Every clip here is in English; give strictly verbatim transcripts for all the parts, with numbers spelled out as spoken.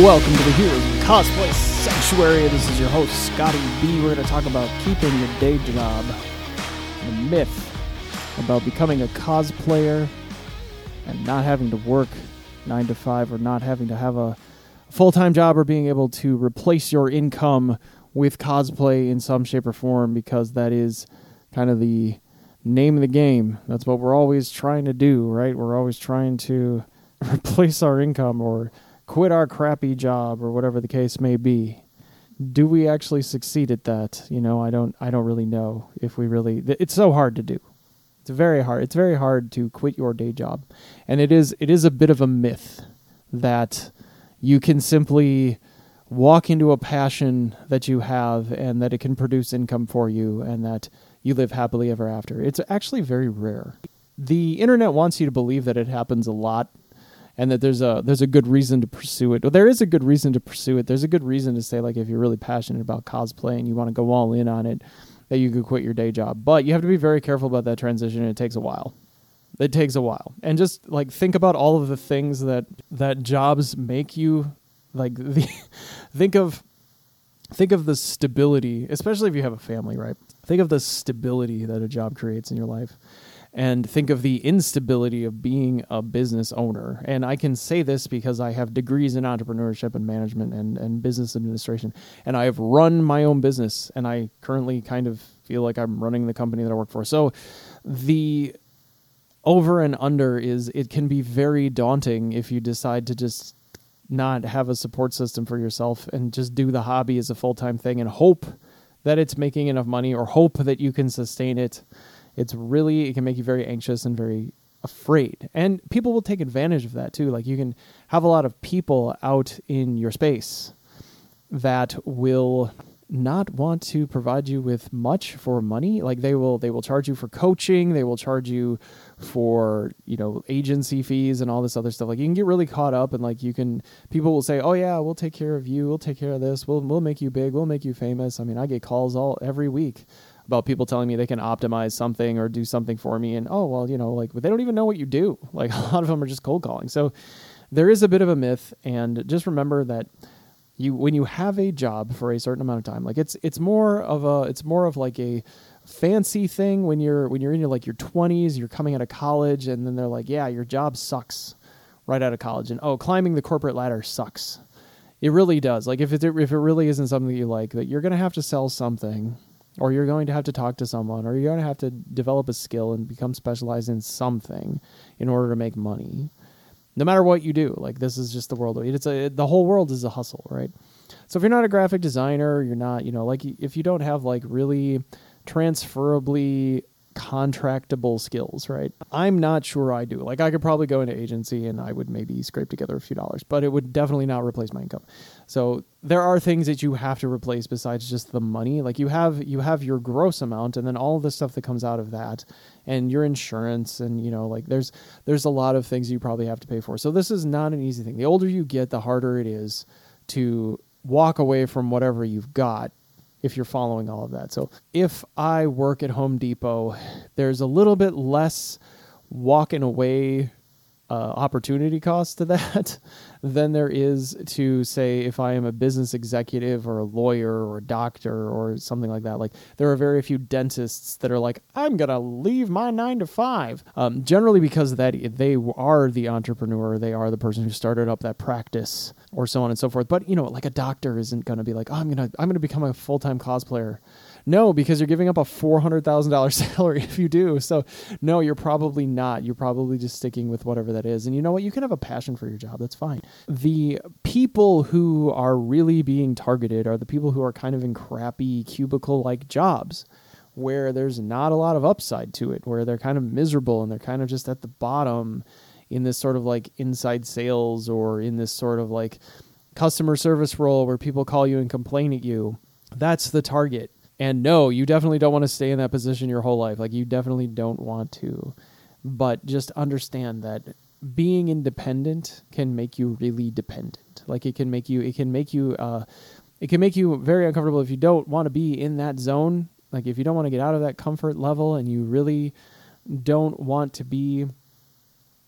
Welcome to the Heroes of Cosplay Sanctuary. This is your host, Scotty B. We're going to talk about keeping your day job, the myth about becoming a cosplayer and not having to work nine to five or not having to have a full-time job or being able to replace your income with cosplay in some shape or form, because that is kind of the name of the game. That's what we're always trying to do, right? We're always trying to replace our income or quit our crappy job or whatever the case may be. Do we actually succeed at that? You know, I don't I don't really know if we really... It's so hard to do. It's very hard. It's very hard to quit your day job. And it is it is a bit of a myth that you can simply walk into a passion that you have and that it can produce income for you and that you live happily ever after. It's actually very rare. The internet wants you to believe that it happens a lot, and that there's a there's a good reason to pursue it. Well, there is a good reason to pursue it. There's a good reason to say, like, if you're really passionate about cosplay and you want to go all in on it, that you could quit your day job. But you have to be very careful about that transition, and it takes a while. It takes a while. And just, like, think about all of the things that, that jobs make you, like, the, think of think of the stability, especially if you have a family, right? Think of the stability that a job creates in your life. And think of the instability of being a business owner. And I can say this because I have degrees in entrepreneurship and management and, and business administration. And I have run my own business. And I currently kind of feel like I'm running the company that I work for. So the over and under is it can be very daunting if you decide to just not have a support system for yourself and just do the hobby as a full-time thing and hope that it's making enough money or hope that you can sustain it. It's really, it can make you very anxious and very afraid. And people will take advantage of that too. Like, you can have a lot of people out in your space that will not want to provide you with much for money. Like, they will, they will charge you for coaching. They will charge you for, you know, agency fees and all this other stuff. Like, you can get really caught up and, like, you can, people will say, oh yeah, we'll take care of you. We'll take care of this. We'll, we'll make you big. We'll make you famous. I mean, I get calls all every week about people telling me they can optimize something or do something for me. And, oh, well, you know, like, they don't even know what you do. Like, a lot of them are just cold calling. So there is a bit of a myth. And just remember that you, when you have a job for a certain amount of time, like, it's, it's more of a, it's more of like a fancy thing when you're, when you're in your, like, your twenties, you're coming out of college, and then they're like, yeah, your job sucks right out of college. And, oh, climbing the corporate ladder sucks. It really does. Like, if it, if it really isn't something that you like, that you're going to have to sell something, or you're going to have to talk to someone, or you're going to have to develop a skill and become specialized in something in order to make money. No matter what you do, like, this is just the world. It's a, the whole world is a hustle, right? So if you're not a graphic designer, you're not, you know, like, if you don't have, like, really transferably contractable skills, right? I'm not sure I do. Like, I could probably go into agency and I would maybe scrape together a few dollars, but it would definitely not replace my income. So there are things that you have to replace besides just the money. Like, you have you have your gross amount, and then all the stuff that comes out of that, and your insurance, and, you know, like, there's there's a lot of things you probably have to pay for. So this is not an easy thing. The older you get, the harder it is to walk away from whatever you've got, if you're following all of that. So if I work at Home Depot, there's a little bit less walking away uh, opportunity cost to that than there is to, say, if I am a business executive or a lawyer or a doctor or something like that. Like, there are very few dentists that are like, I'm going to leave my nine to five. Um, generally because that they are the entrepreneur. They are the person who started up that practice, or so on and so forth. But, you know, like, a doctor isn't going to be like, oh, I'm going to, I'm going to become a full-time cosplayer. No, because you're giving up a four hundred thousand dollars salary if you do. So no, you're probably not. You're probably just sticking with whatever that is. And you know what? You can have a passion for your job. That's fine. The people who are really being targeted are the people who are kind of in crappy cubicle-like jobs, where there's not a lot of upside to it, where they're kind of miserable and they're kind of just at the bottom in this sort of, like, inside sales, or in this sort of, like, customer service role where people call you and complain at you. That's the target. And no, you definitely don't want to stay in that position your whole life. Like, you definitely don't want to. But just understand that being independent can make you really dependent. Like, it can make you, it can make you, uh, it can make you very uncomfortable if you don't want to be in that zone. Like, if you don't want to get out of that comfort level, and you really don't want to be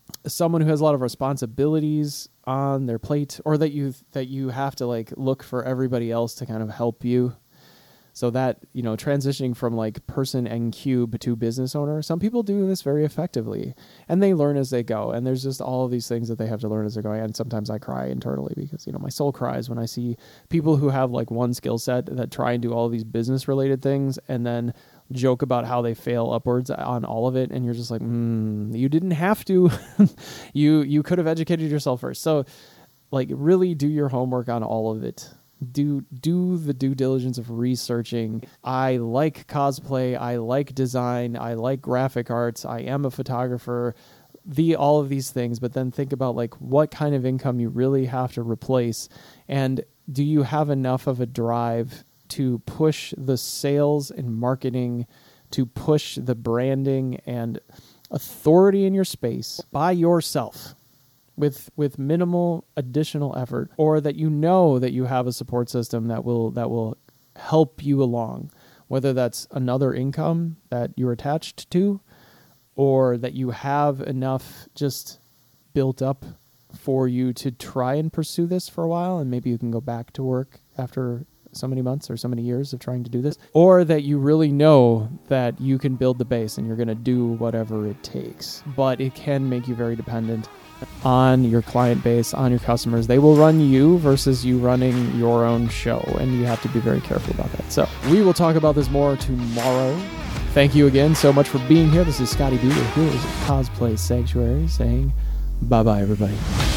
someone who has a lot of responsibilities on their plate, or that you that you have to like look for everybody else to kind of help you. So that, you know, transitioning from like person and cube to business owner, some people do this very effectively, and they learn as they go. And there's just all of these things that they have to learn as they're going. And sometimes I cry internally because, you know, my soul cries when I see people who have like one skill set that try and do all of these business related things and then joke about how they fail upwards on all of it. And you're just like, mm, you didn't have to. you you could have educated yourself first. So like really do your homework on all of it. Do do the due diligence of researching. I like cosplay. I like design. I like graphic arts. I am a photographer. The all of these things, but then think about like what kind of income you really have to replace, and do you have enough of a drive to push the sales and marketing, to push the branding and authority in your space by yourself, with with minimal additional effort, or that you know that you have a support system that will that will help you along, whether that's another income that you're attached to, or that you have enough just built up for you to try and pursue this for a while, and maybe you can go back to work after so many months or so many years of trying to do this, or that you really know that you can build the base and you're going to do whatever it takes. But it can make you very dependent on your client base, on your customers. They will run you versus you running your own show, and you have to be very careful about that. So we will talk about this more tomorrow. Thank you again so much for being here. This is Scotty B. Here is Cosplay Sanctuary saying bye-bye, everybody.